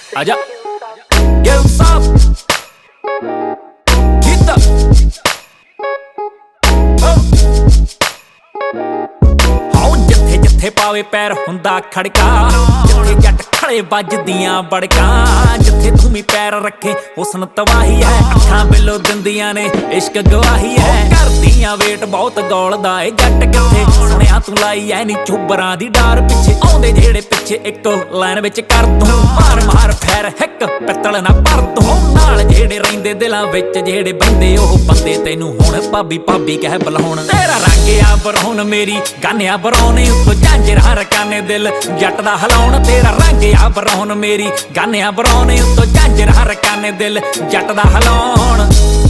आजा Give some Gita हाओ जिथे जिथे पावे पैर हुंदा खड़का जिथे जट खड़े बजदियां बड़कां जिथे तूं पैर रखे हुस्न तबाही है अखां बिलो दिंदियां ने इश्क गवाही है करदियां वेट बहुत गौलदा ए जट किथे सुनिया तू लाई ऐ नी चुबरां दी डार पिछे आउंदे जेड़े पिछे इक्को लाइन विच कर दूं मार मार फैर हिक पित्तल ना भर दूं नाल जेड़े रहिंदे दिलां विच जेड़े बंदे ओह बंदे तैनूं हुण भाबी भाबी कह बुलाउण तेरा रंग आ बरौन मेरी गाने बरौने उत्तों झांजरां रकाने दिल जट दा हलाउण तेरा रंग आ बरौन मेरी गाने बरौने उत्तों झांजरां रकाने दिल जट दा हलाउण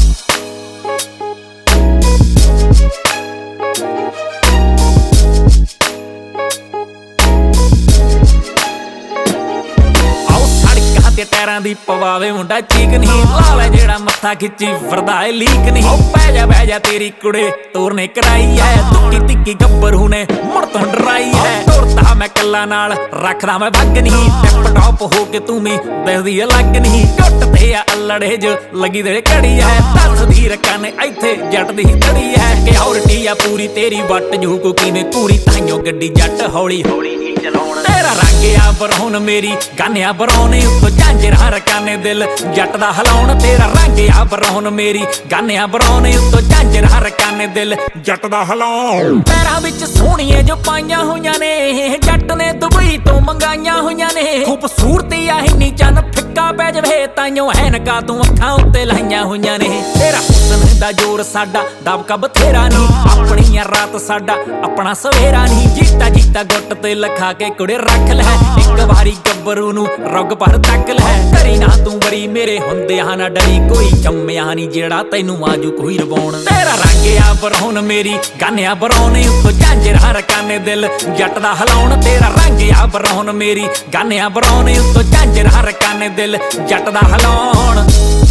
टैरां दी पवावे मुंडा चीक नहीं लाला जेड़ा मत्था खिच्ची फिरदा है लीक नहीं बह जा तेरी कुड़े तोरने कराई है तुक्की तिक्की गब्बरू ने मुड़ तो डराई है तुरदा मैं कल्ला नाल रखदा मैं भग नहीं टिप टॉप हो के तू मी दसदी अलग नहीं टुटदे आ अल्लड़े जो लगी तेरे घड़ी है दसदी रकाने इत्थे जट दी धड़ी है कि औरटी आ पूरी तेरी वट जो को किवें पूरी ताइयों गड्डी जट हौली हौली तेरा रंग आ बरौन मेरी गाने बरौने उत्तों झांजरां रकाने दिल जट दा हलाउण तेरा रंग आ बरौन मेरी गाने बरौने उत्तों झांजरां रकाने दिल जट दा हलाउण पैरां विच सोहणियां जो पाईयां होईयां ने जट ने दुबई तो मंगाईयां होईयां ने खूबसूरती आ इन्नी चन फिक्का पै जवे ताइयों ऐनका तूं अखां उत्ते लाईयां होईयां ने तेरा हुस्न दा जोर साडा दबका बथेरा नहीं अपणियां रात साडा अपना सवेरा नहीं जीता जीता गुट ते लखा के कुड़े रख लै एक वारी गब्बरू नूं रग पर तक लै करी ना तू बरी मेरे हुंदियां ना डरी कोई जम्मिया नहीं जेड़ा तैनूं आजू कोई रवाउण तेरा रंग आ बरौन मेरी गाने बरौने उत्तों झांजरां रकाने दिल जट दा हलाउण तेरा रंग आ बरौन मेरी गाने बरौने उत्तों झांजरां रकाने दिल जट दा हलाउण